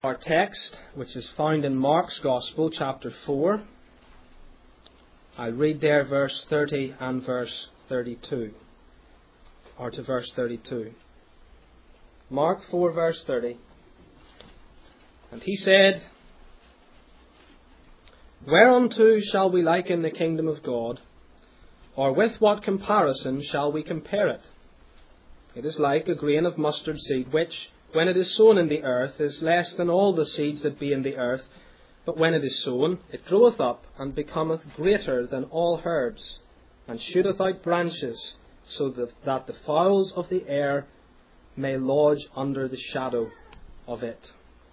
Our text, which is found in Mark's Gospel, chapter 4. I'll read there verse 30 and verse 32. Or to verse 32. Mark 4, verse 30. And he said, "Whereunto shall we liken the kingdom of God? Or with what comparison shall we compare it? It is like a grain of mustard seed, which, when it is sown in the earth, is less than all the seeds that be in the earth. But when it is sown, it groweth up, and becometh greater than all herbs, and shooteth out branches, so that the fowls of the air may lodge under the shadow of it."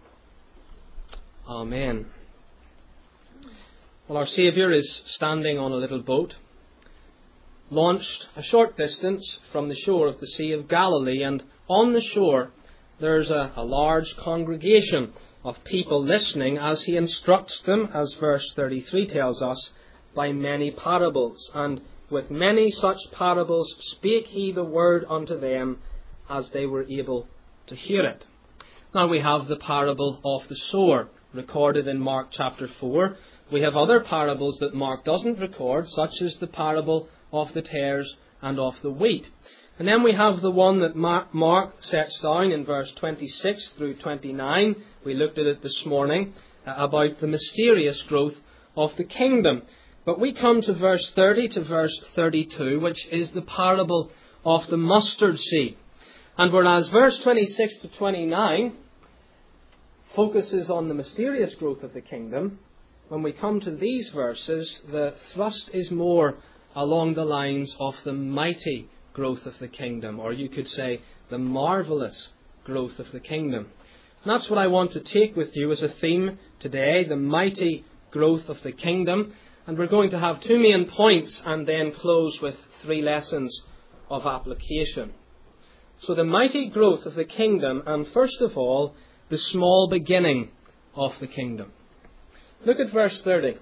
Amen. Well, our Saviour is standing on a little boat, launched a short distance from the shore of the Sea of Galilee, and on the shore there's a large congregation of people listening as he instructs them, as verse 33 tells us, by many parables. And with many such parables spake he the word unto them, as they were able to hear it. Now we have the parable of the sower, recorded in Mark chapter 4. We have other parables that Mark doesn't record, such as the parable of the tares and of the wheat. And then we have the one that Mark sets down in verse 26 through 29. We looked at it this morning, about the mysterious growth of the kingdom. But we come to verse 30 to verse 32, which is the parable of the mustard seed. And whereas verse 26 to 29 focuses on the mysterious growth of the kingdom, when we come to these verses, the thrust is more along the lines of the mighty growth of the kingdom, or you could say the marvellous growth of the kingdom. And that's what I want to take with you as a theme today, the mighty growth of the kingdom. And we're going to have two main points and then close with 3 lessons of application. So the mighty growth of the kingdom, and first of all, the small beginning of the kingdom. Look at verse 30.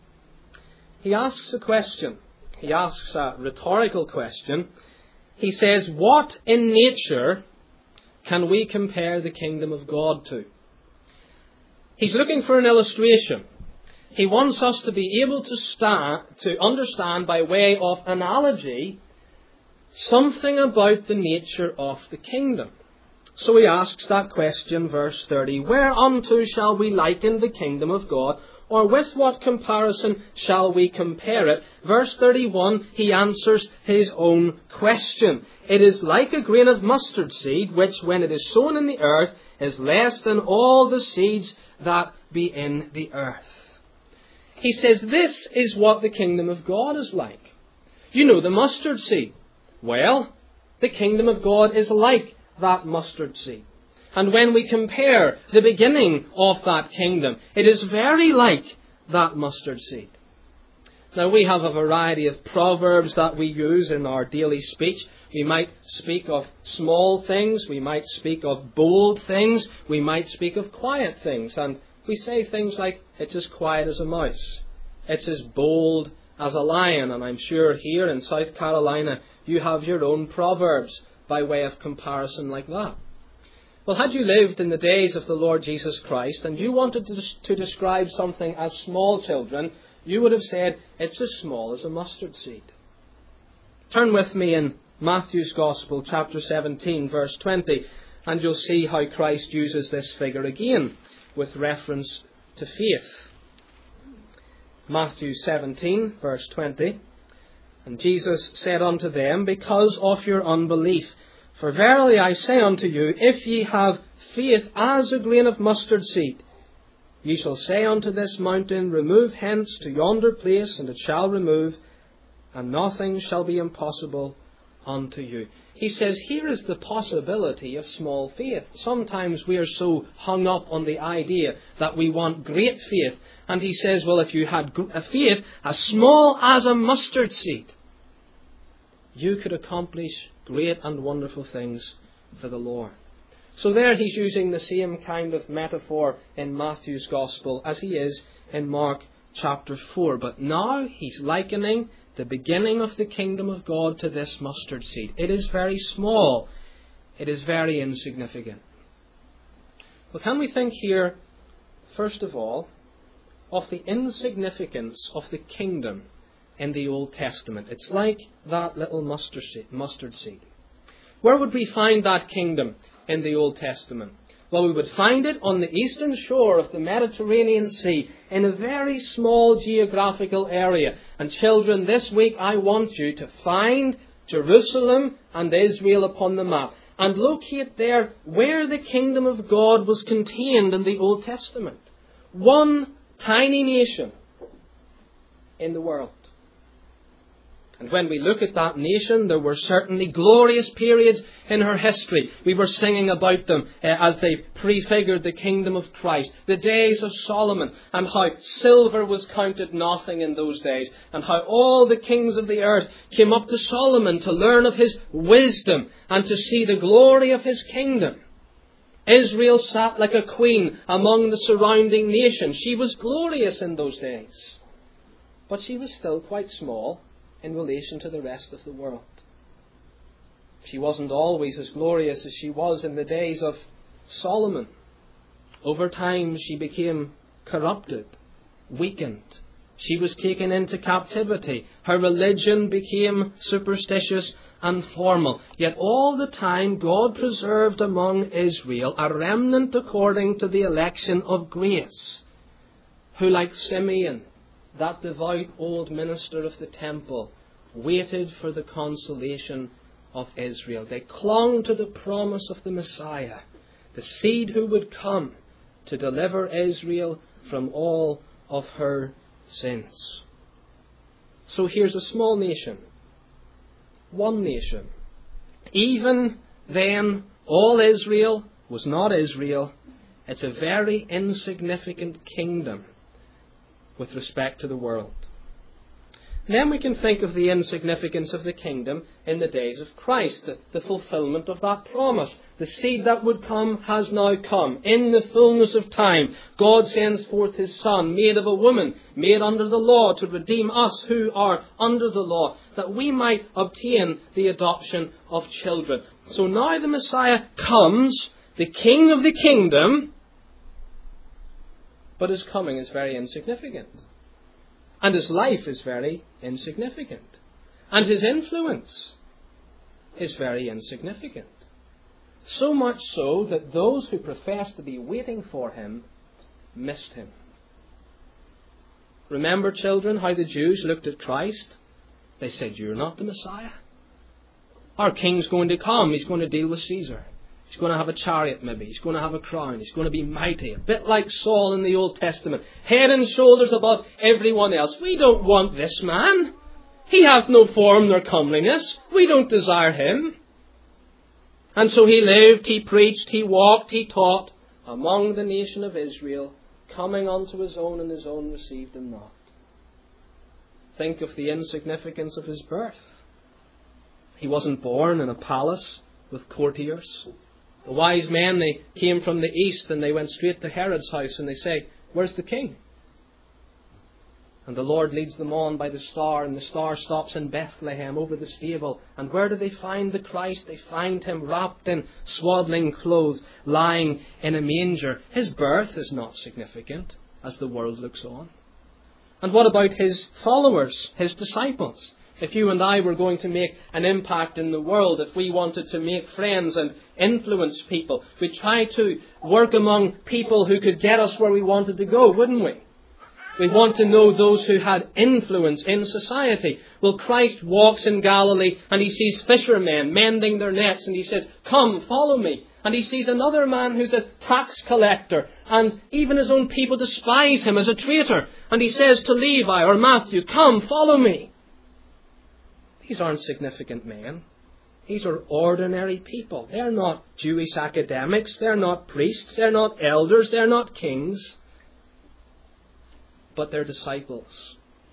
He asks a question. He asks a rhetorical question. He says, "What in nature can we compare the kingdom of God to?" He's looking for an illustration. He wants us to be able to understand by way of analogy something about the nature of the kingdom. So he asks that question, verse 30, "Whereunto shall we liken the kingdom of God? Or with what comparison shall we compare it?" Verse 31, he answers his own question. "It is like a grain of mustard seed, which when it is sown in the earth is less than all the seeds that be in the earth." He says this is what the kingdom of God is like. You know the mustard seed. Well, the kingdom of God is like that mustard seed. And when we compare the beginning of that kingdom, it is very like that mustard seed. Now we have a variety of proverbs that we use in our daily speech. We might speak of small things. We might speak of bold things. We might speak of quiet things. And we say things like, "It's as quiet as a mouse. It's as bold as a lion." And I'm sure here in South Carolina, you have your own proverbs by way of comparison like that. Well, had you lived in the days of the Lord Jesus Christ and you wanted to describe something as small children, you would have said, "It's as small as a mustard seed." Turn with me in Matthew's Gospel, chapter 17, verse 20, and you'll see how Christ uses this figure again with reference to faith. Matthew 17, verse 20, "And Jesus said unto them, Because of your unbelief. For verily I say unto you, if ye have faith as a grain of mustard seed, ye shall say unto this mountain, Remove hence to yonder place, and it shall remove, and nothing shall be impossible unto you." He says here is the possibility of small faith. Sometimes we are so hung up on the idea that we want great faith. And he says, well, if you had a faith as small as a mustard seed, you could accomplish great and wonderful things for the Lord. So there he's using the same kind of metaphor in Matthew's Gospel as he is in Mark chapter 4. But now he's likening the beginning of the kingdom of God to this mustard seed. It is very small. It is very insignificant. Well, can we think here first of all, of the insignificance of the kingdom in the Old Testament. It's like that little mustard seed. Where would we find that kingdom in the Old Testament? Well, we would find it on the eastern shore of the Mediterranean Sea in a very small geographical area. And children, this week I want you to find Jerusalem and Israel upon the map and locate there where the kingdom of God was contained in the Old Testament. One tiny nation in the world. And when we look at that nation, there were certainly glorious periods in her history. We were singing about them as they prefigured the kingdom of Christ. The days of Solomon, and how silver was counted nothing in those days, and how all the kings of the earth came up to Solomon to learn of his wisdom and to see the glory of his kingdom. Israel sat like a queen among the surrounding nations. She was glorious in those days. But she was still quite small in relation to the rest of the world. She wasn't always as glorious as she was in the days of Solomon. Over time she became corrupted, weakened. She was taken into captivity. Her religion became superstitious and formal. Yet all the time God preserved among Israel a remnant according to the election of grace, who, like Simeon, that devout old minister of the temple, waited for the consolation of Israel. They clung to the promise of the Messiah, the seed who would come to deliver Israel from all of her sins. So here's a small nation, one nation. Even then, all Israel was not Israel. It's a very insignificant kingdom with respect to the world. Then we can think of the insignificance of the kingdom in the days of Christ, the fulfillment of that promise. The seed that would come has now come. In the fullness of time, God sends forth His Son, made of a woman, made under the law, to redeem us who are under the law, that we might obtain the adoption of children. So now the Messiah comes, the King of the kingdom, but His coming is very insignificant. And His life is very insignificant. And His influence is very insignificant. So much so that those who profess to be waiting for Him missed Him. Remember, children, how the Jews looked at Christ? They said, "You're not the Messiah. Our King's going to come. He's going to deal with Caesar. He's going to have a chariot maybe. He's going to have a crown. He's going to be mighty. A bit like Saul in the Old Testament. Head and shoulders above everyone else. We don't want this man. He hath no form nor comeliness. We don't desire him." And so he lived, he preached, he walked, he taught among the nation of Israel, coming unto his own, and his own received him not. Think of the insignificance of his birth. He wasn't born in a palace with courtiers. The wise men, they came from the east and they went straight to Herod's house and they say, "Where's the king?" And the Lord leads them on by the star, and the star stops in Bethlehem over the stable. And where do they find the Christ? They find Him wrapped in swaddling clothes, lying in a manger. His birth is not significant as the world looks on. And what about His followers, His disciples? If you and I were going to make an impact in the world, if we wanted to make friends and influence people, we'd try to work among people who could get us where we wanted to go, wouldn't we? We want to know those who had influence in society. Well, Christ walks in Galilee and He sees fishermen mending their nets and He says, "Come, follow me." And He sees another man who's a tax collector, and even His own people despise him as a traitor. And He says to Levi or Matthew, "Come, follow me." These aren't significant men. These are ordinary people. They're not Jewish academics. They're not priests. They're not elders. They're not kings. But they're disciples.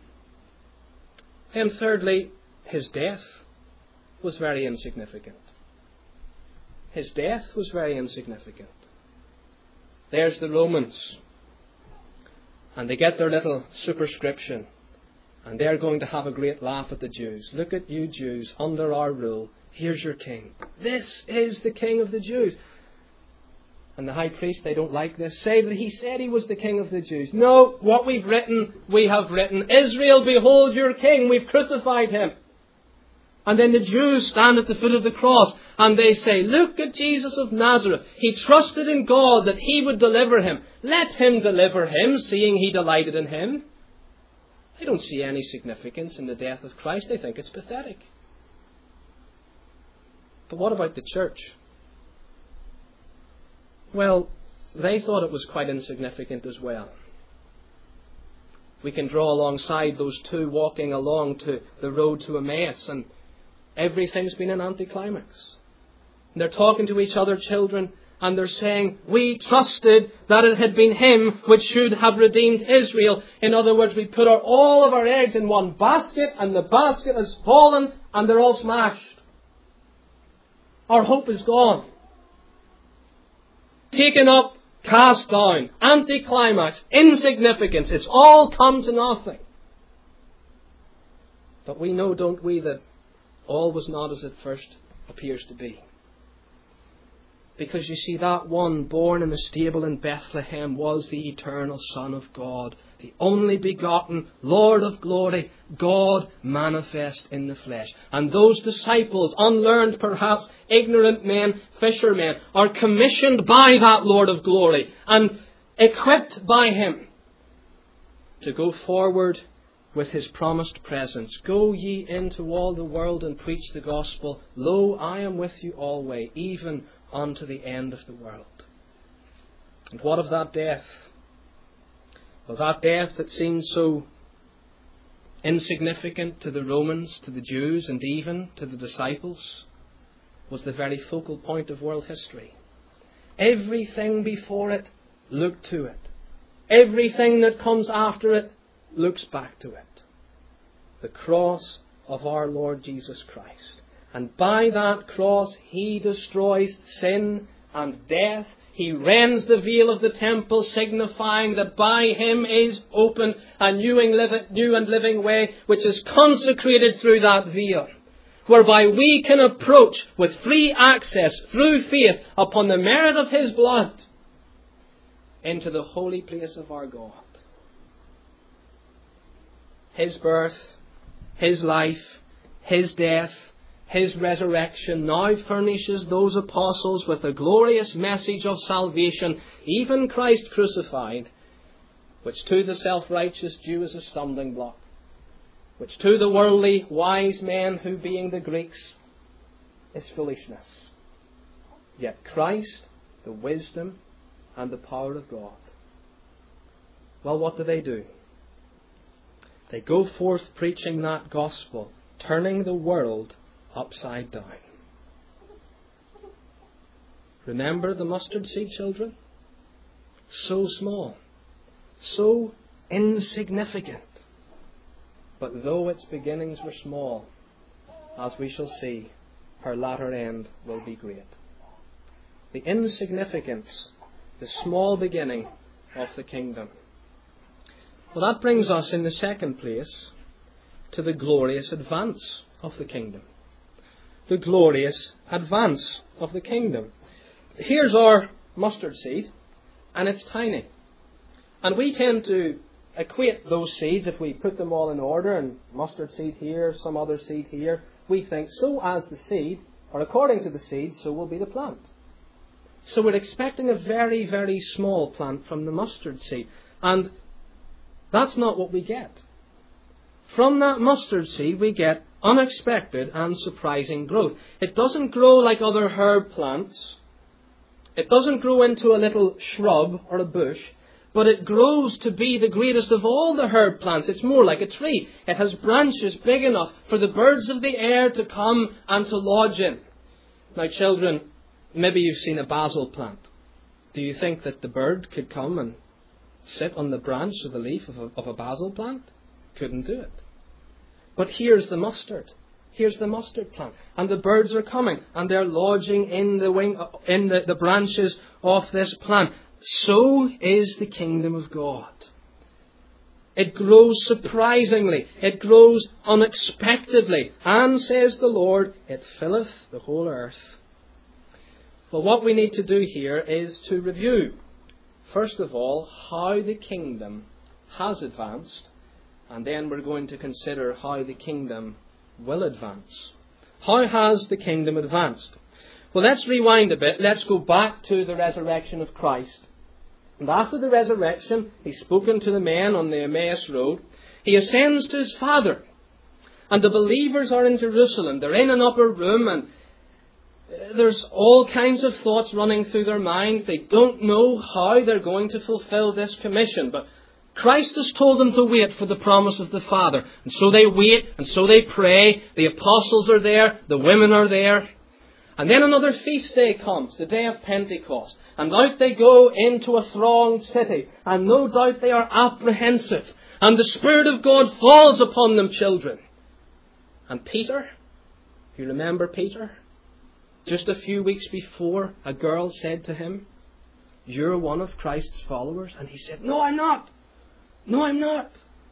And thirdly, His death was very insignificant. His death was very insignificant. There's the Romans. And they get their little superscription. And they're going to have a great laugh at the Jews. "Look at you Jews under our rule. Here's your king. This is the King of the Jews." And the high priest, they don't like this, say that he said he was the king of the Jews. No, what we've written, we have written. Israel, behold your king. We've crucified him. And then the Jews stand at the foot of the cross and they say, look at Jesus of Nazareth. He trusted in God that he would deliver him. Let him deliver him, seeing he delighted in him. They don't see any significance in the death of Christ. They think it's pathetic. But what about the church? Well, they thought it was quite insignificant as well. We can draw alongside those two walking along to the road to Emmaus, and everything's been an anticlimax. They're talking to each other, children, and they're saying, we trusted that it had been him which should have redeemed Israel. In other words, we put all of our eggs in one basket, and the basket has fallen, and they're all smashed. Our hope is gone. Taken up, cast down, anticlimax, insignificance. It's all come to nothing. But we know, don't we, that all was not as it first appears to be. Because you see, that one born in the stable in Bethlehem was the eternal Son of God, the only begotten Lord of glory, God manifest in the flesh. And those disciples, unlearned perhaps, ignorant men, fishermen, are commissioned by that Lord of glory and equipped by him to go forward with his promised presence. Go ye into all the world and preach the gospel. Lo, I am with you always, even unto the end of the world. And what of that death? Well, that death that seemed so insignificant to the Romans, to the Jews, and even to the disciples, was the very focal point of world history. Everything before it looked to it. Everything that comes after it looks back to it. The cross of our Lord Jesus Christ. And by that cross, he destroys sin and death. He rends the veil of the temple, signifying that by him is opened a new and living way, which is consecrated through that veil, whereby we can approach with free access through faith upon the merit of his blood into the holy place of our God. His birth, his life, his death, his resurrection now furnishes those apostles with a glorious message of salvation, even Christ crucified, which to the self-righteous Jew is a stumbling block, which to the worldly wise men, who being the Greeks, is foolishness. Yet Christ, the wisdom and the power of God. Well, what do? They go forth preaching that gospel, turning the world upside down. Remember the mustard seed, children? So small, so insignificant. But though its beginnings were small, as we shall see, her latter end will be great. The insignificance, the small beginning of the kingdom. Well, that brings us in the second place to the glorious advance of the kingdom. The glorious advance of the kingdom. Here's our mustard seed, and it's tiny. And we tend to equate those seeds, if we put them all in order, and mustard seed here, some other seed here, we think, so as the seed, or according to the seed, so will be the plant. So we're expecting a very, very small plant from the mustard seed. And that's not what we get. From that mustard seed, we get unexpected and surprising growth. It doesn't grow like other herb plants. It doesn't grow into a little shrub or a bush, but it grows to be the greatest of all the herb plants. It's more like a tree. It has branches big enough for the birds of the air to come and to lodge in. Now, children, maybe you've seen a basil plant. Do you think that the bird could come and sit on the branch or the leaf of a basil plant? Couldn't do it. But here's the mustard. Here's the mustard plant. And the birds are coming and they're lodging in the branches of this plant. So is the kingdom of God. It grows surprisingly. It grows unexpectedly. And, says the Lord, it filleth the whole earth. Well, what we need to do here is to review, first of all, how the kingdom has advanced, and then we're going to consider how the kingdom will advance. How has the kingdom advanced? Well, let's rewind a bit. Let's go back to the resurrection of Christ. And after the resurrection, He's spoken to the men on the Emmaus Road. He ascends to His Father. And the believers are in Jerusalem. They're in an upper room, and there's all kinds of thoughts running through their minds. They don't know how they're going to fulfill this commission. But Christ has told them to wait for the promise of the Father. And so they wait, and so they pray. The apostles are there. The women are there. And then another feast day comes, the day of Pentecost. And out they go into a thronged city. And no doubt they are apprehensive. And the Spirit of God falls upon them, children. And Peter, you remember Peter? Just a few weeks before, a girl said to him, "You're one of Christ's followers." And he said, "No, I'm not. No, I'm not."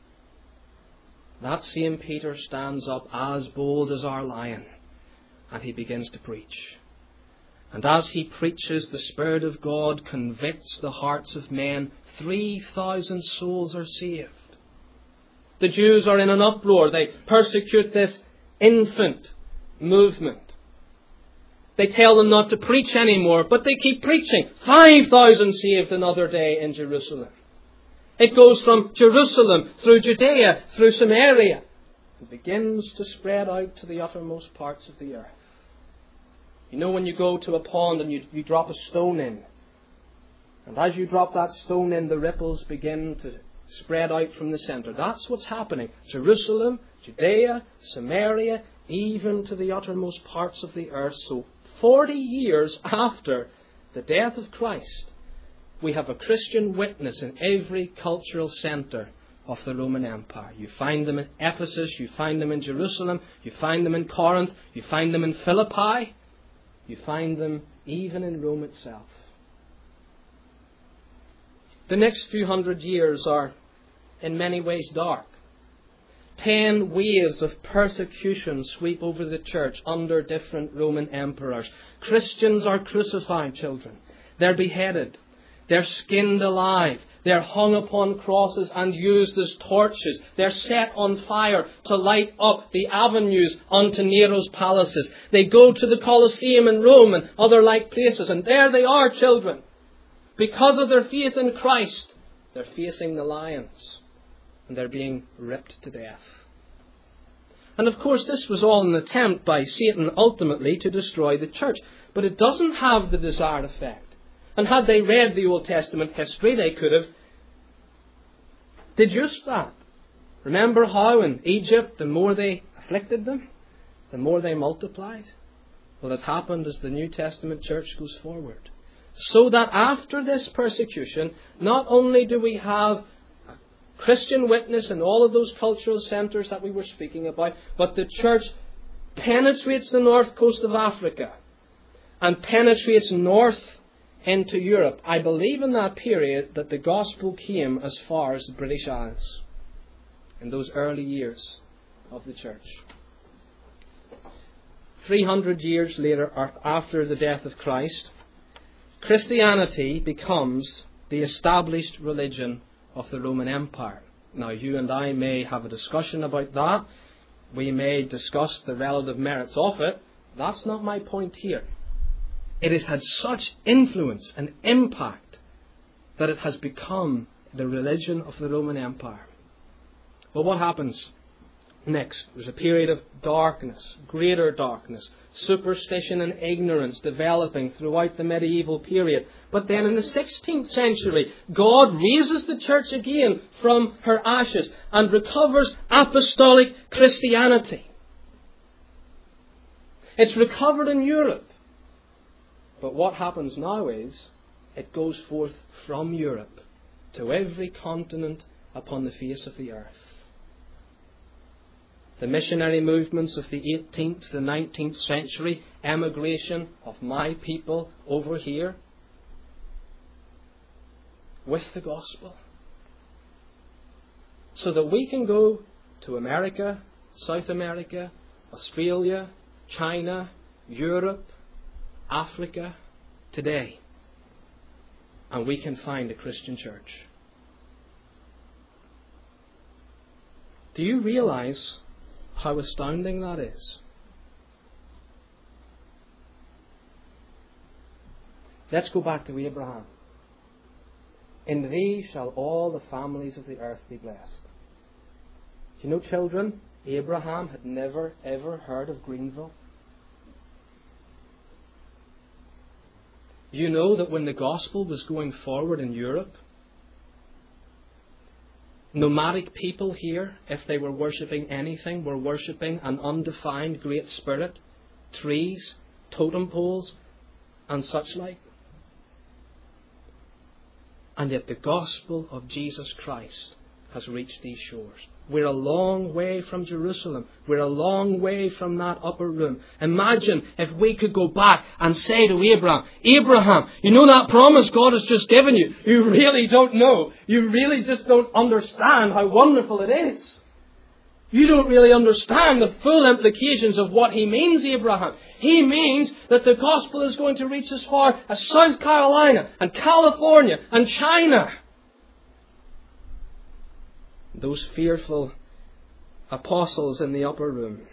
That same Peter stands up as bold as our lion. And he begins to preach. And as he preaches, the Spirit of God convicts the hearts of men. 3,000 souls are saved. The Jews are in an uproar. They persecute this infant movement. They tell them not to preach anymore, but they keep preaching. 5,000 saved another day in Jerusalem. It goes from Jerusalem through Judea, through Samaria, and begins to spread out to the uttermost parts of the earth. You know when you go to a pond and you drop a stone in, and as you drop that stone in, the ripples begin to spread out from the centre. That's what's happening. Jerusalem, Judea, Samaria, even to the uttermost parts of the earth. So 40 years after the death of Christ, we have a Christian witness in every cultural centre of the Roman Empire. You find them in Ephesus, you find them in Jerusalem, you find them in Corinth, you find them in Philippi, you find them even in Rome itself. The next few hundred years are in many ways dark. 10 waves of persecution sweep over the church under different Roman emperors. Christians are crucified, children. They're beheaded. They're skinned alive. They're hung upon crosses and used as torches. They're set on fire to light up the avenues unto Nero's palaces. They go to the Colosseum in Rome and other like places. And there they are, children. Because of their faith in Christ, they're facing the lions. And they're being ripped to death. And of course, this was all an attempt by Satan ultimately to destroy the church. But it doesn't have the desired effect. And had they read the Old Testament history, they could have did just that. Remember how in Egypt, the more they afflicted them, the more they multiplied? Well, it happened as the New Testament church goes forward. So that after this persecution, not only do we have a Christian witness in all of those cultural centres that we were speaking about, but the church penetrates the north coast of Africa and penetrates north into Europe. I believe in that period that the gospel came as far as the British Isles in those early years of the church. 300 years later, or after the death of Christ, Christianity becomes the established religion of the Roman Empire. Now, you and I may have a discussion about that. We may discuss the relative merits of it. That's not my point here. It has had such influence and impact that it has become the religion of the Roman Empire. Well, what happens next? There's a period of darkness, greater darkness, superstition and ignorance developing throughout the medieval period. But then in the 16th century, God raises the church again from her ashes and recovers apostolic Christianity. It's recovered in Europe. But what happens now is it goes forth from Europe to every continent upon the face of the earth. The missionary movements of the 18th, the 19th century, emigration of my people over here with the gospel. So that we can go to America, South America, Australia, China, Europe, Africa, today. And we can find a Christian church. Do you realize how astounding that is? Let's go back to Abraham. In thee shall all the families of the earth be blessed. Do you know, children, Abraham had never ever heard of Greenville. You know that when the gospel was going forward in Europe, nomadic people here, if they were worshipping anything, were worshipping an undefined great spirit, trees, totem poles, and such like. And yet the gospel of Jesus Christ has reached these shores. We're a long way from Jerusalem. We're a long way from that upper room. Imagine if we could go back and say to Abraham, Abraham, you know that promise God has just given you? You really don't know. You really just don't understand how wonderful it is. You don't really understand the full implications of what he means, Abraham. He means that the gospel is going to reach as far as South Carolina and California and China. Those fearful apostles in the upper room,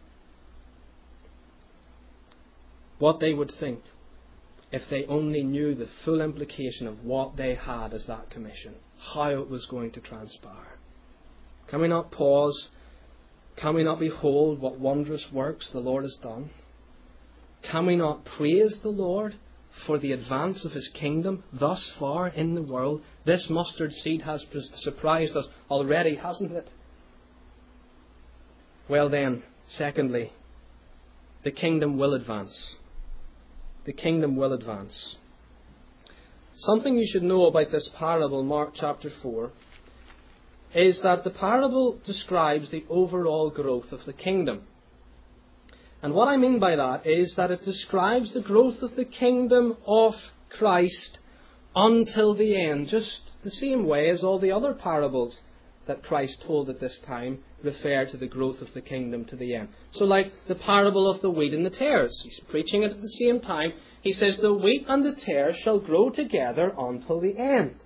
what they would think if they only knew the full implication of what they had as that commission, how it was going to transpire. Can we not pause? Can we not behold what wondrous works the Lord has done? Can we not praise the Lord for the advance of His kingdom thus far in the world? This mustard seed has surprised us already, hasn't it? Well then, secondly, the kingdom will advance. The kingdom will advance. Something you should know about this parable, Mark chapter 4, is that the parable describes the overall growth of the kingdom. And what I mean by that is that it describes the growth of the kingdom of Christ until the end, just the same way as all the other parables that Christ told at this time refer to the growth of the kingdom to the end. So like the parable of the wheat and the tares, he's preaching it at the same time. He says, the wheat and the tares shall grow together until the end.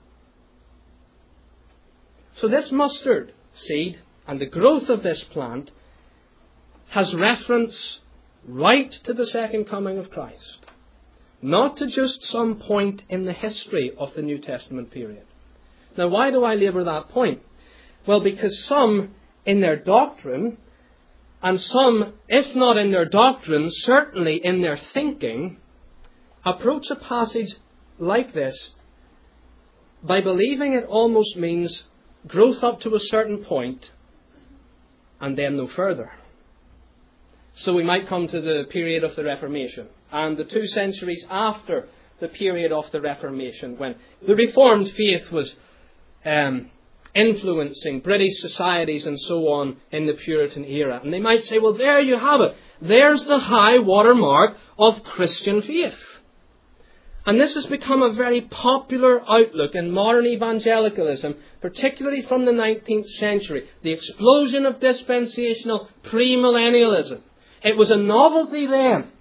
So this mustard seed and the growth of this plant has reference right to the second coming of Christ. Not to just some point in the history of the New Testament period. Now, why do I labour that point? Well, because some in their doctrine, and some, if not in their doctrine, certainly in their thinking, approach a passage like this by believing it almost means growth up to a certain point and then no further. So we might come to the period of the Reformation and the 2 centuries after the period of the Reformation, when the Reformed faith was influencing British societies and so on in the Puritan era. And they might say, well, there you have it. There's the high water mark of Christian faith. And this has become a very popular outlook in modern evangelicalism, particularly from the 19th century. The explosion of dispensational premillennialism. It was a novelty then.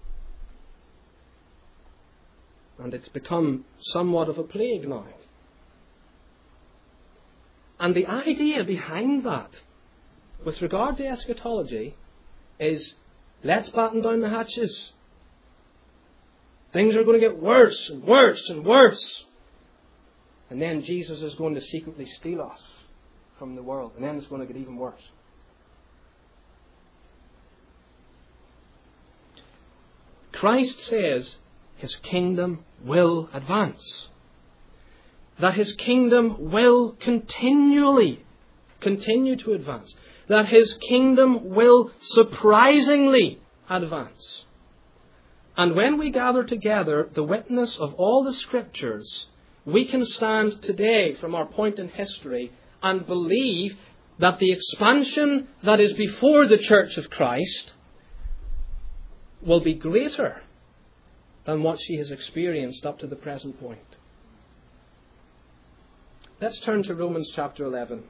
And it's become somewhat of a plague now. And the idea behind that, with regard to eschatology, is let's batten down the hatches. Things are going to get worse and worse and worse. And then Jesus is going to secretly steal us from the world. And then it's going to get even worse. Christ says His kingdom will advance. That His kingdom will continue to advance. That His kingdom will surprisingly advance. And when we gather together the witness of all the Scriptures, we can stand today from our point in history and believe that the expansion that is before the Church of Christ will be greater than what she has experienced up to the present point. Let's turn to Romans chapter 11.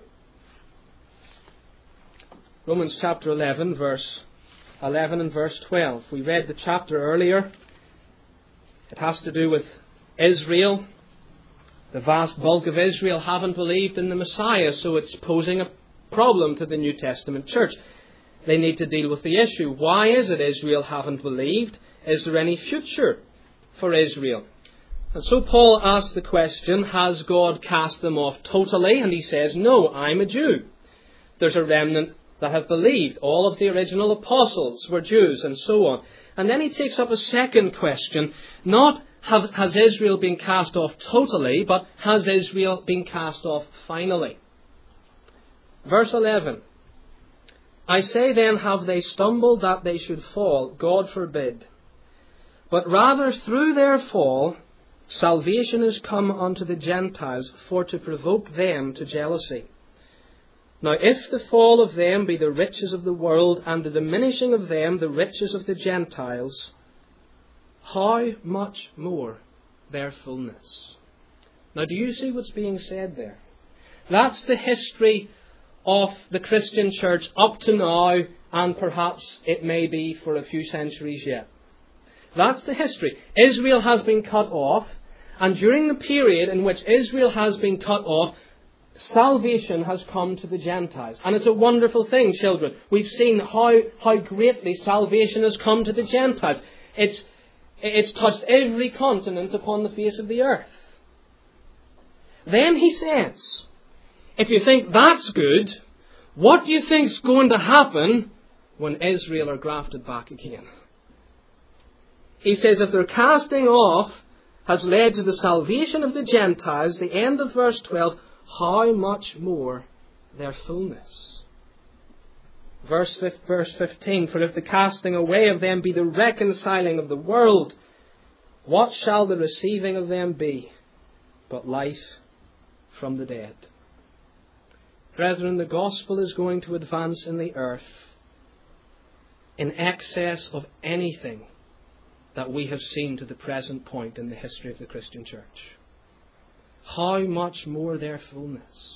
Romans chapter 11, verse 11 and verse 12. We read the chapter earlier. It has to do with Israel. The vast bulk of Israel haven't believed in the Messiah, so it's posing a problem to the New Testament church. They need to deal with the issue. Why is it Israel haven't believed? Is there any future for Israel? And so Paul asks the question, has God cast them off totally? And he says, no, I'm a Jew. There's a remnant that have believed. All of the original apostles were Jews, and so on. And then he takes up a second question, not has Israel been cast off totally, but has Israel been cast off finally? Verse 11. I say then, have they stumbled that they should fall? God forbid. But rather through their fall, salvation is come unto the Gentiles, for to provoke them to jealousy. Now if the fall of them be the riches of the world, and the diminishing of them the riches of the Gentiles, how much more their fullness? Now do you see what's being said there? That's the history of the Christian church up to now, and perhaps it may be for a few centuries yet. That's the history. Israel has been cut off, and during the period in which Israel has been cut off, salvation has come to the Gentiles. And it's a wonderful thing, children. We've seen how greatly salvation has come to the Gentiles. It's touched every continent upon the face of the earth. Then he says, if you think that's good, what do you think's going to happen when Israel are grafted back again? He says, if their casting off has led to the salvation of the Gentiles, the end of verse 12, how much more their fullness? Verse 15, for if the casting away of them be the reconciling of the world, what shall the receiving of them be but life from the dead? Brethren, the gospel is going to advance in the earth in excess of anything that we have seen to the present point in the history of the Christian church. How much more their fullness?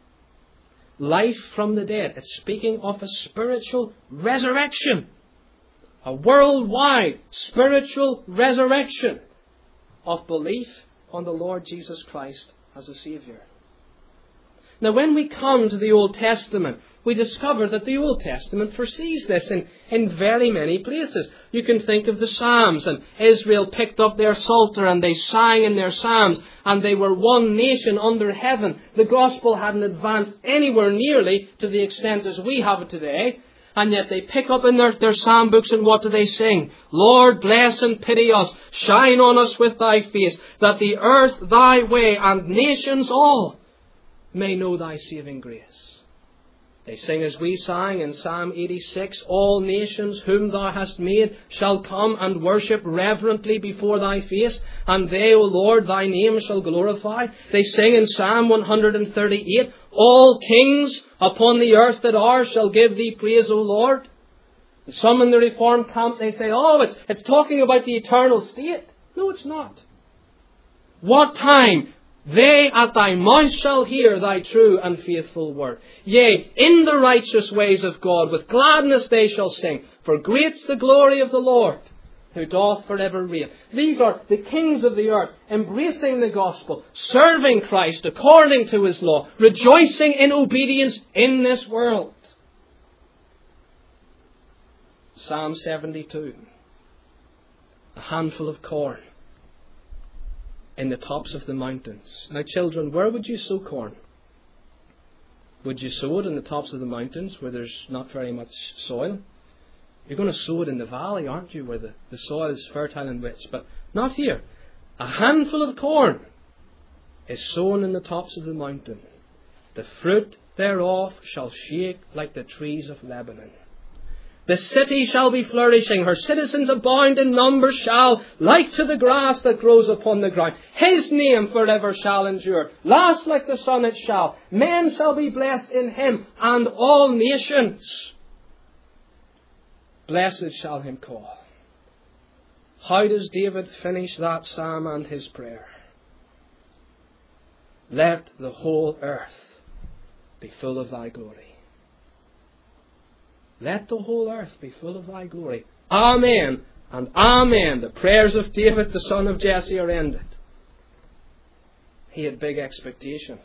Life from the dead. It's speaking of a spiritual resurrection. A worldwide spiritual resurrection of belief on the Lord Jesus Christ as a Saviour. Now when we come to the Old Testament, we discover that the Old Testament foresees this in very many places. You can think of the Psalms, and Israel picked up their psalter and they sang in their Psalms, and they were one nation under heaven. The gospel hadn't advanced anywhere nearly to the extent as we have it today, and yet they pick up in their psalm books, and what do they sing? Lord, bless and pity us, shine on us with thy face, that the earth thy way and nations all may know thy saving grace. They sing as we sang in Psalm 86, all nations whom thou hast made shall come and worship reverently before thy face, and they, O Lord, thy name shall glorify. They sing in Psalm 138, all kings upon the earth that are shall give thee praise, O Lord. Some in the Reformed camp, they say, it's talking about the eternal state. No, it's not. What time? They at thy mouth shall hear thy true and faithful word. Yea, in the righteous ways of God, with gladness they shall sing. For great's the glory of the Lord, who doth forever reign. These are the kings of the earth, embracing the gospel, serving Christ according to his law, rejoicing in obedience in this world. Psalm 72. A handful of corn in the tops of the mountains. Now, children, where would you sow corn? Would you sow it in the tops of the mountains where there's not very much soil? You're going to sow it in the valley, aren't you, where the soil is fertile and rich? But not here. A handful of corn is sown in the tops of the mountain. The fruit thereof shall shake like the trees of Lebanon. The city shall be flourishing, her citizens abound in numbers shall, like to the grass that grows upon the ground. His name forever shall endure, last like the sun it shall. Men shall be blessed in him, and all nations blessed shall him call. How does David finish that psalm and his prayer? Let the whole earth be full of thy glory. Let the whole earth be full of thy glory. Amen And amen, the prayers of David, the son of Jesse, are ended. He had big expectations.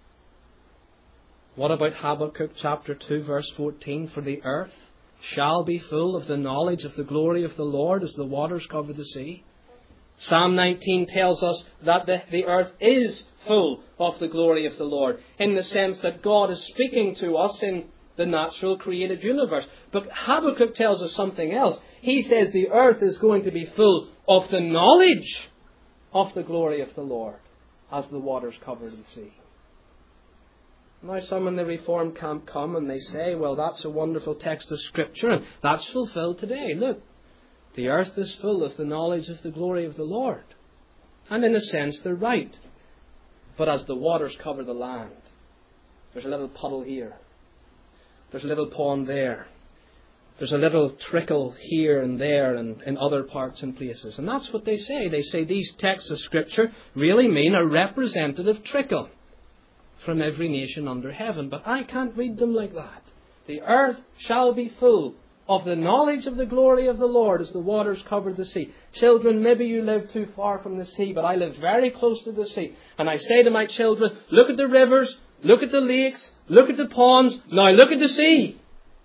What about Habakkuk chapter 2 verse 14? For the earth shall be full of the knowledge of the glory of the Lord as the waters cover the sea. Psalm 19 tells us that the earth is full of the glory of the Lord, in the sense that God is speaking to us in the natural created universe. But Habakkuk tells us something else. He says the earth is going to be full of the knowledge of the glory of the Lord as the waters cover the sea. Now some in the Reformed camp come and they say, well, that's a wonderful text of Scripture and that's fulfilled today. Look, the earth is full of the knowledge of the glory of the Lord. And in a sense they're right. But as the waters cover the land, there's a little puddle here. There's a little pond there. There's a little trickle here and there and in other parts and places. And that's what they say. They say these texts of Scripture really mean a representative trickle from every nation under heaven. But I can't read them like that. The earth shall be full of the knowledge of the glory of the Lord as the waters cover the sea. Children, maybe you live too far from the sea, but I live very close to the sea. And I say to my children, look at the rivers, look at the lakes, look at the ponds, now look at the sea.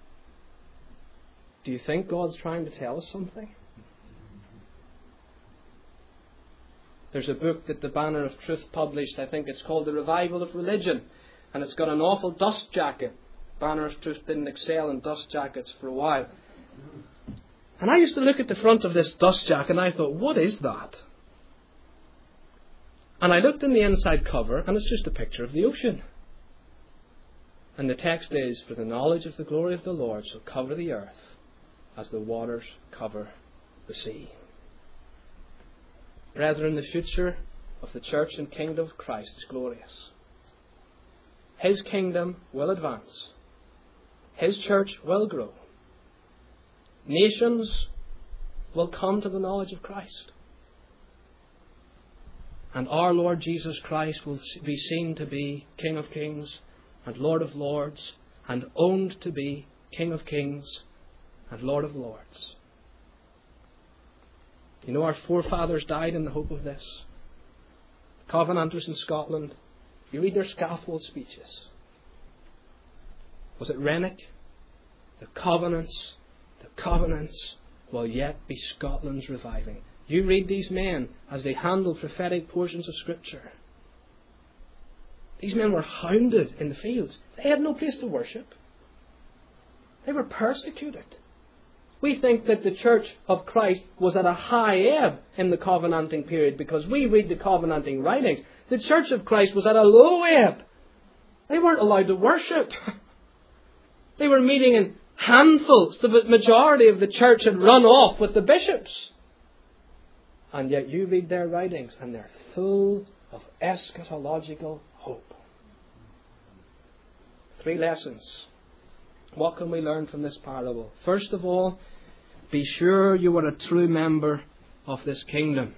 Do you think God's trying to tell us something? There's a book that the Banner of Truth published. I think it's called The Revival of Religion. And it's got an awful dust jacket. Banner of Truth didn't excel in dust jackets for a while. And I used to look at the front of this dust jacket and I thought, what is that? And I looked in the inside cover and it's just a picture of the ocean. And the text is, for the knowledge of the glory of the Lord shall cover the earth as the waters cover the sea. Brethren, the future of the church and kingdom of Christ is glorious. His kingdom will advance. His church will grow. Nations will come to the knowledge of Christ. And our Lord Jesus Christ will be seen to be King of Kings and Lord of Lords, and owned to be King of Kings and Lord of Lords. You know, our forefathers died in the hope of this. Covenanters in Scotland, you read their scaffold speeches. Was it Renwick? The covenants will yet be Scotland's reviving. You read these men as they handle prophetic portions of Scripture. These men were hounded in the fields. They had no place to worship. They were persecuted. We think that the Church of Christ was at a high ebb in the covenanting period because we read the covenanting writings. The Church of Christ was at a low ebb. They weren't allowed to worship. They were meeting in handfuls. The majority of the church had run off with the bishops. And yet you read their writings and they're full of eschatological hope. 3 lessons. What can we learn from this parable? First of all, be sure you are a true member of this kingdom.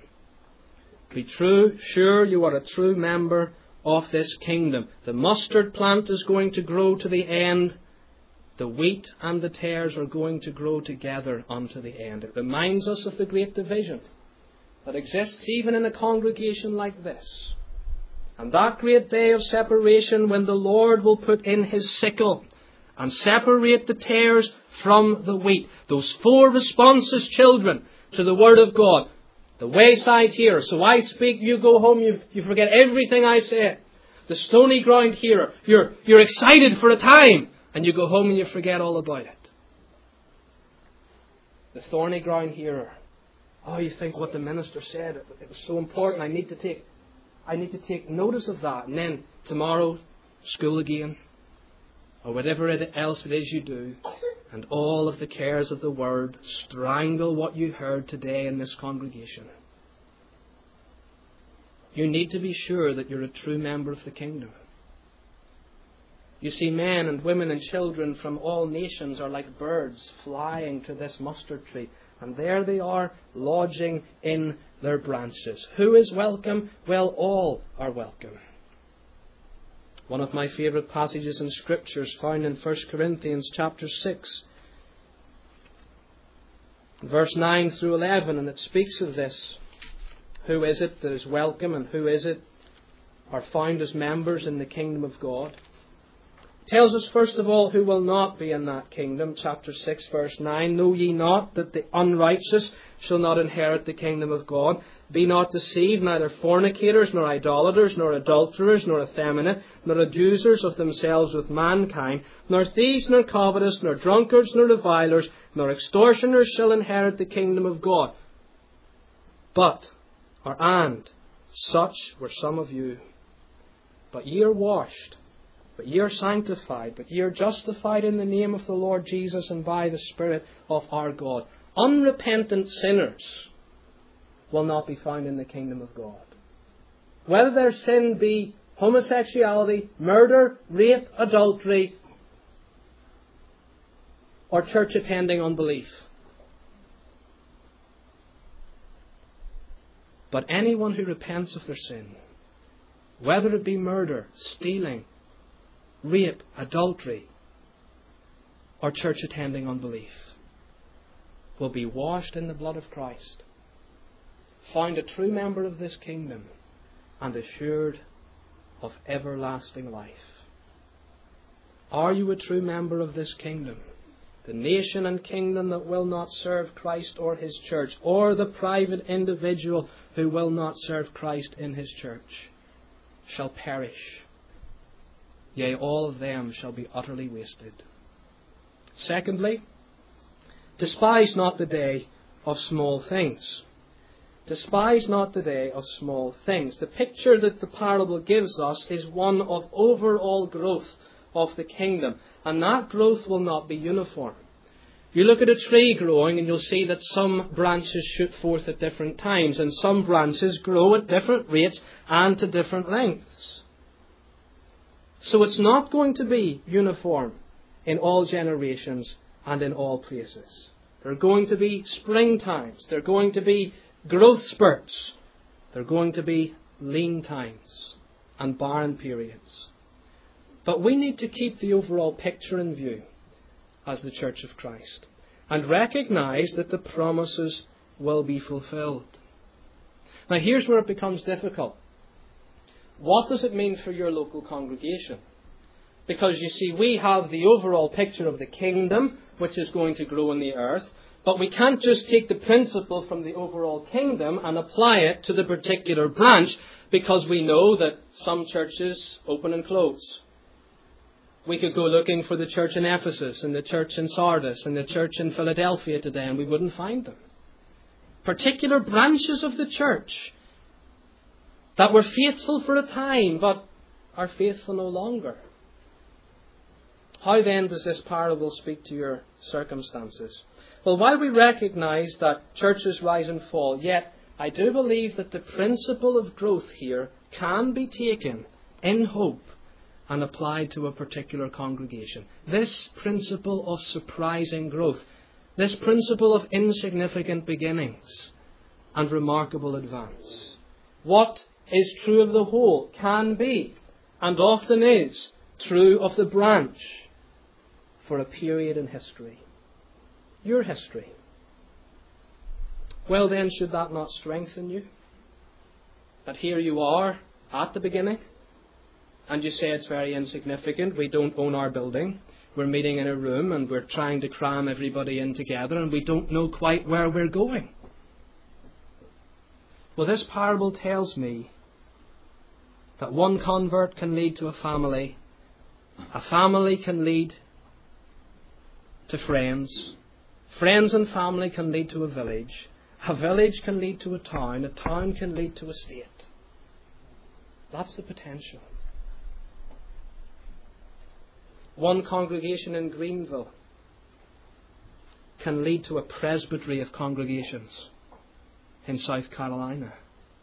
Sure you are a true member of this kingdom. The mustard plant is going to grow to the end. The wheat and the tares are going to grow together unto the end. It reminds us of the great division that exists even in a congregation like this. And that great day of separation when the Lord will put in His sickle and separate the tares from the wheat. Those 4 responses, children, to the Word of God. The wayside hearer. So I speak, you go home, you forget everything I say. The stony ground hearer. You're excited for a time, and you go home and you forget all about it. The thorny ground hearer. Oh, you think what the minister said, it was so important, I need to take notice of that. And then tomorrow, school again. Or whatever else it is you do, and all of the cares of the Word strangle what you heard today in this congregation. You need to be sure that you're a true member of the kingdom. You see, men and women and children from all nations are like birds flying to this mustard tree, and there they are lodging in their branches. Who is welcome? Well, all are welcome. One of my favourite passages in Scripture is found in 1 Corinthians chapter 6. Verse 9 through 11, and it speaks of this. Who is it that is welcome, and who is it are found as members in the kingdom of God? It tells us first of all who will not be in that kingdom. Chapter 6 verse 9, know ye not that the unrighteous shall not inherit the kingdom of God? Be not deceived, neither fornicators, nor idolaters, nor adulterers, nor effeminate, nor abusers of themselves with mankind, nor thieves, nor covetous, nor drunkards, nor revilers, nor extortioners shall inherit the kingdom of God. And such were some of you. But ye are washed, but ye are sanctified, but ye are justified in the name of the Lord Jesus and by the Spirit of our God. Unrepentant sinners will not be found in the kingdom of God. Whether their sin be homosexuality, murder, rape, adultery, or church attending unbelief. But anyone who repents of their sin, whether it be murder, stealing, rape, adultery, or church attending unbelief, will be washed in the blood of Christ, found a true member of this kingdom, and assured of everlasting life. Are you a true member of this kingdom? The nation and kingdom that will not serve Christ or His church, or the private individual who will not serve Christ in His church, shall perish. Yea, all of them shall be utterly wasted. Secondly, despise not the day of small things. Despise not the day of small things. The picture that the parable gives us is one of overall growth of the kingdom. And that growth will not be uniform. You look at a tree growing and you'll see that some branches shoot forth at different times, and some branches grow at different rates and to different lengths. So it's not going to be uniform in all generations and in all places. There are going to be spring times. There are going to be growth spurts. There are going to be lean times and barren periods. But we need to keep the overall picture in view as the Church of Christ and recognize that the promises will be fulfilled. Now here's where it becomes difficult. What does it mean for your local congregation? Because you see, we have the overall picture of the kingdom, which is going to grow in the earth, but we can't just take the principle from the overall kingdom and apply it to the particular branch, because we know that some churches open and close. We could go looking for the church in Ephesus, and the church in Sardis, and the church in Philadelphia today, and we wouldn't find them. Particular branches of the church that were faithful for a time, but are faithful no longer. How then does this parable speak to your circumstances? Well, while we recognize that churches rise and fall, yet I do believe that the principle of growth here can be taken in hope and applied to a particular congregation. This principle of surprising growth, this principle of insignificant beginnings and remarkable advance. What is true of the whole can be, and often is, true of the branch for a period in history. Your history. Well then, should that not strengthen you? That here you are at the beginning, and you say it's very insignificant, we don't own our building, we're meeting in a room and we're trying to cram everybody in together and we don't know quite where we're going. Well, this parable tells me that one convert can lead to a family can lead to friends, friends and family can lead to a village can lead to a town can lead to a state. That's the potential. One congregation in Greenville can lead to a presbytery of congregations in South Carolina.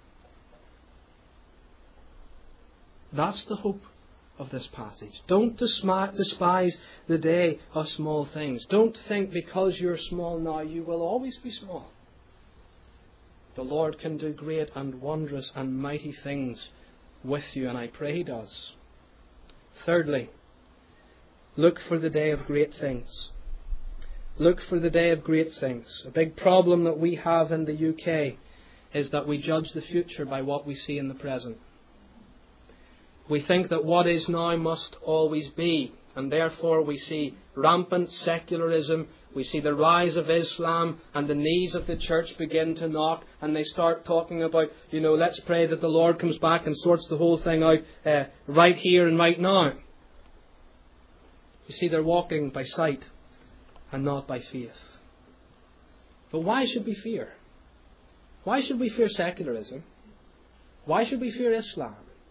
That's the hope of this passage. Don't despise the day of small things. Don't think because you're small now you will always be small. The Lord can do great and wondrous and mighty things with you, and I pray He does. Thirdly, look for the day of great things. look for the day of great things. A big problem that we have in the UK is that we judge the future by what we see in the present. We think that what is now must always be, and therefore we see rampant secularism, we see the rise of Islam, and the knees of the church begin to knock, and they start talking about, let's pray that the Lord comes back and sorts the whole thing out right here and right now. You see, they're walking by sight and not by faith. But why should we fear? Why should we fear secularism? Why should we fear Islam?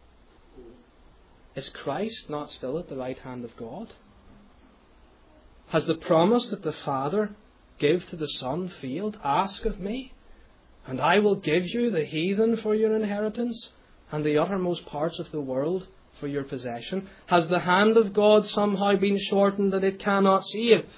Is Christ not still at the right hand of God? Has the promise that the Father gave to the Son failed? Ask of me, and I will give you the heathen for your inheritance, and the uttermost parts of the world for your possession. Has the hand of God somehow been shortened that it cannot save?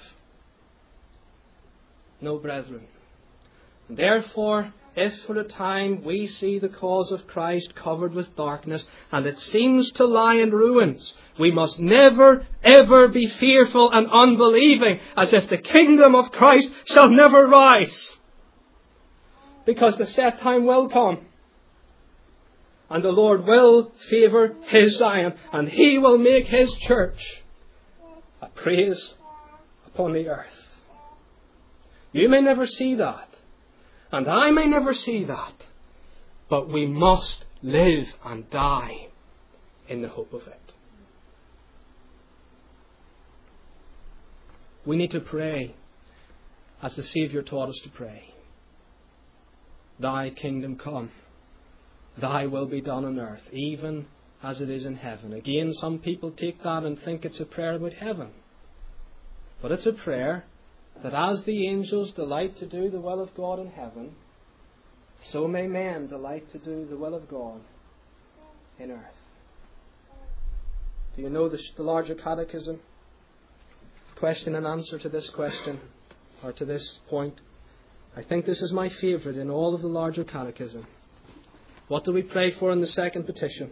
No, brethren. And therefore, if for a time we see the cause of Christ covered with darkness, and it seems to lie in ruins, we must never, ever be fearful and unbelieving, as if the kingdom of Christ shall never rise. Because the set time will come. And the Lord will favour His Zion, and He will make His church a praise upon the earth. You may never see that, and I may never see that, but we must live and die in the hope of it. We need to pray as the Saviour taught us to pray. Thy kingdom come. Thy will be done on earth, even as it is in heaven. Again, some people take that and think it's a prayer about heaven. But it's a prayer that as the angels delight to do the will of God in heaven, so may men delight to do the will of God in earth. Do you know the larger catechism? Question and answer to this question, or to this point. I think this is my favourite in all of the larger catechism. What do we pray for in the second petition?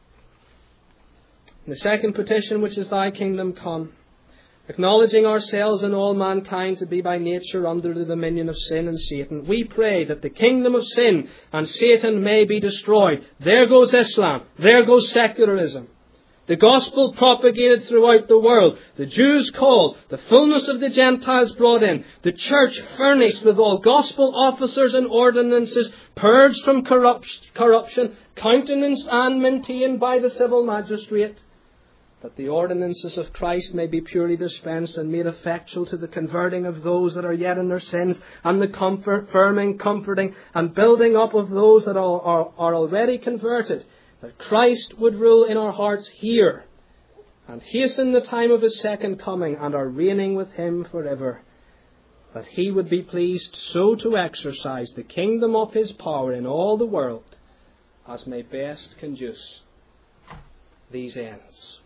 In the second petition, which is Thy kingdom come, acknowledging ourselves and all mankind to be by nature under the dominion of sin and Satan, we pray that the kingdom of sin and Satan may be destroyed. There goes Islam. There goes secularism. The gospel propagated throughout the world. The Jews called. The fullness of the Gentiles brought in. The church furnished with all gospel officers and ordinances, purged from corruption, countenanced and maintained by the civil magistrate, that the ordinances of Christ may be purely dispensed and made effectual to the converting of those that are yet in their sins, and the confirming, comforting, and building up of those that are already converted, that Christ would rule in our hearts here, and hasten the time of His second coming, and our reigning with Him forever, that He would be pleased so to exercise the kingdom of His power in all the world, as may best conduce these ends.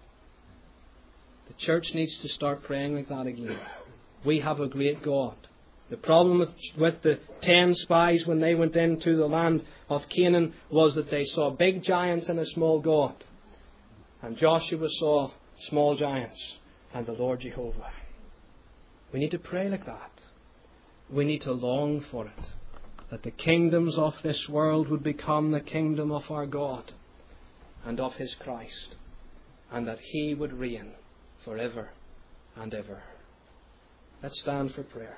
The church needs to start praying like that again. We have a great God. The problem with the 10 spies when they went into the land of Canaan was that they saw big giants and a small God. And Joshua saw small giants and the Lord Jehovah. We need to pray like that. We need to long for it. That the kingdoms of this world would become the kingdom of our God and of His Christ. And that He would reign forever and ever. Let's stand for prayer.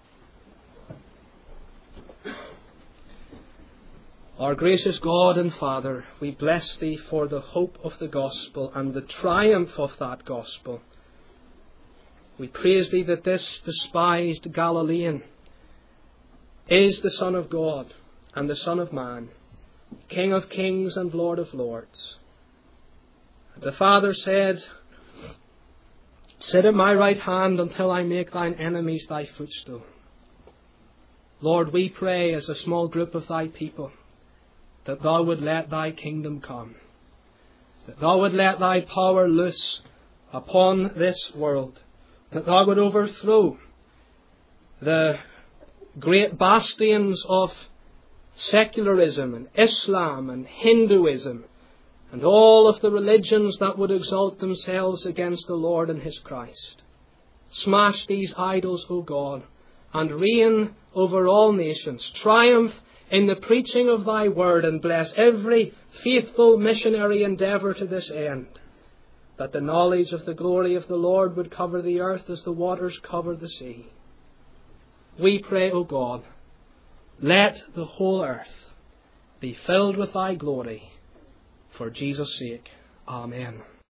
Our gracious God and Father, we bless Thee for the hope of the gospel and the triumph of that gospel. We praise Thee that this despised Galilean is the Son of God and the Son of Man, King of kings and Lord of lords. The Father said, Sit at my right hand until I make thine enemies thy footstool. Lord, we pray as a small group of Thy people that Thou would let Thy kingdom come, that Thou would let Thy power loose upon this world, that Thou would overthrow the great bastions of secularism and Islam and Hinduism and all of the religions that would exalt themselves against the Lord and His Christ. Smash these idols, O God, and reign over all nations. Triumph in the preaching of thy word, and bless every faithful missionary endeavour to this end, that the knowledge of the glory of the Lord would cover the earth as the waters cover the sea. We pray, O God, let the whole earth be filled with thy glory. For Jesus' sake. Amen.